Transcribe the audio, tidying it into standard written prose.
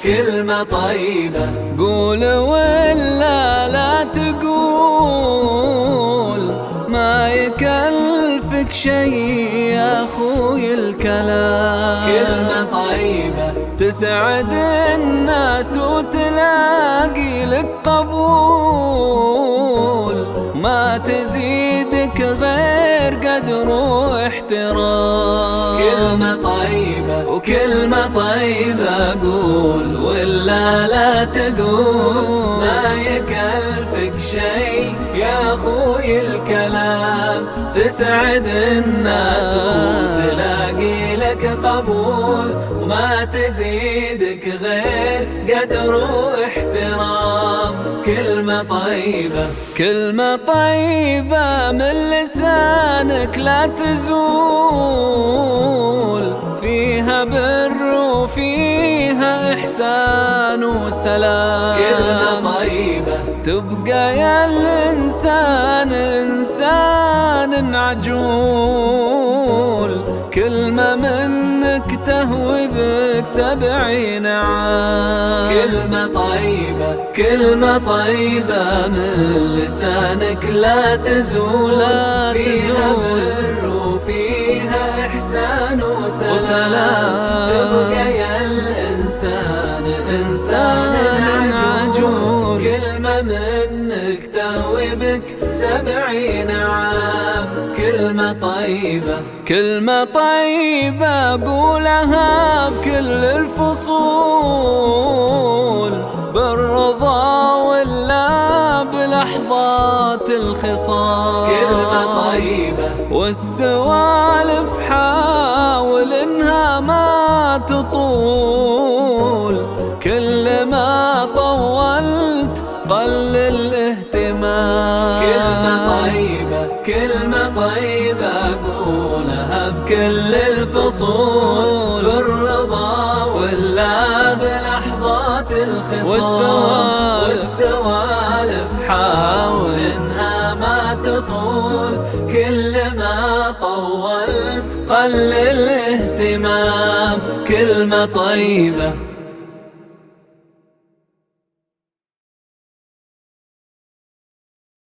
كلمة طيبة. قول ولا لا تقول، ما يكلفك شي يا أخوي الكلام. كلمة طيبة تسعد الناس وتلاقي لك قبول، ما تزيدك غير قدر واحترام. كلمة طيبة وكلمة طيبة قول ولا لا تقول، ما يكلفك شي يا أخوي الكلام. تسعد الناس وتلاقي لك قبول، وما تزيدك غير قدر واحترام. كلمة طيبة كلمة طيبة من لسانك لا تزول، فيها بر وفيها إحسان وسلام. كلمة طيبة تبقى يا الإنسان إنسان عجول، كلمة منك تهوي بك 70 عام. كلمة طيبة كلمة طيبة من لسانك لا تزول، لا فيها تزول. بر وفيها إحسان وسلام. وسلام. تبقى يا الإنسان إنسان عجول، كلمة منك تهوي بك 70 عام. كلمة طيبة كلمة طيبة قولها بكل الفصول، بالرضا ولا بلحظات الخصام. كلمة طيبة والسوالف حاول انها ما تطول، كل ما طولت قل الاهتمام. كلمة طيبة كلمة طيبة قولها بكل الفصول، بالرضا ولا بلحظات الخصام. والسوالف حاول انها ما تطول، كل ما طولت قل الاهتمام. كلمة طيبة